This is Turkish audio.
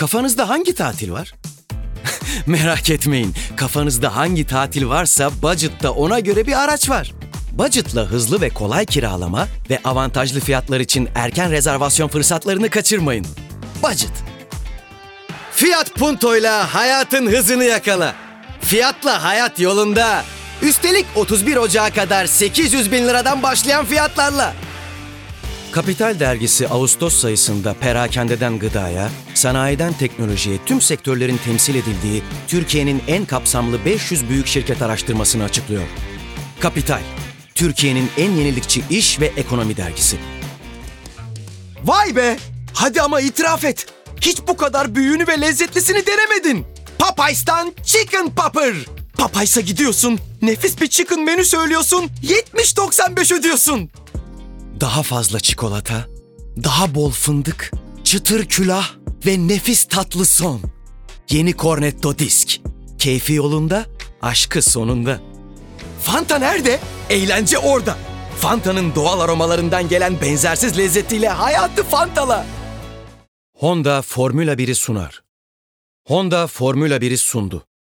Kafanızda hangi tatil var? Merak etmeyin, kafanızda hangi tatil varsa Budget'ta ona göre bir araç var. Budget'la hızlı ve kolay kiralama ve avantajlı fiyatlar için erken rezervasyon fırsatlarını kaçırmayın. Budget. Fiat Punto'yla hayatın hızını yakala. Fiyatla hayat yolunda. Üstelik 31 Ocağı kadar 800 bin liradan başlayan fiyatlarla. Kapital Dergisi Ağustos sayısında perakendeden gıdaya, sanayiden teknolojiye tüm sektörlerin temsil edildiği Türkiye'nin en kapsamlı 500 büyük şirket araştırmasını açıklıyor. Kapital, Türkiye'nin en yenilikçi iş ve ekonomi dergisi. Vay be! Hadi ama itiraf et. Hiç bu kadar büyüğünü ve lezzetlisini denemedin. Popeyes'tan Chicken Popper. Popeyes'a gidiyorsun, nefis bir chicken menü söylüyorsun, 70.95 ödüyorsun. Daha fazla çikolata, daha bol fındık, çıtır külah ve nefis tatlı son. Yeni Cornetto Disk. Keyfi yolunda, aşkı sonunda. Fanta nerede? Eğlence orada. Fanta'nın doğal aromalarından gelen benzersiz lezzetiyle hayatı Fanta'la. Honda Formula 1'i sunar. Honda Formula 1'i sundu.